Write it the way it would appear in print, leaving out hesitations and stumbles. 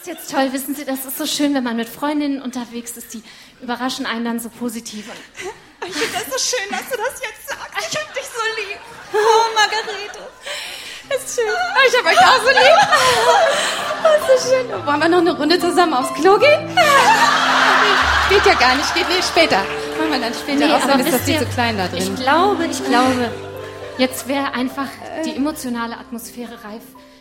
ist jetzt toll, wissen Sie, das ist so schön, wenn man mit Freundinnen unterwegs ist, die überraschen einen dann so positiv. Ich finde das so schön, dass du das jetzt sagst. Ich hab dich so lieb. Oh, Margarete. Das ist schön. Oh, ich hab euch auch so lieb. Das ist so schön. Wollen wir noch eine Runde zusammen aufs Klo gehen? Geht ja gar nicht, geht später. Machen wir dann später. Außerdem ist das viel zu klein da drin. Ich glaube, jetzt wäre einfach die emotionale Atmosphäre reif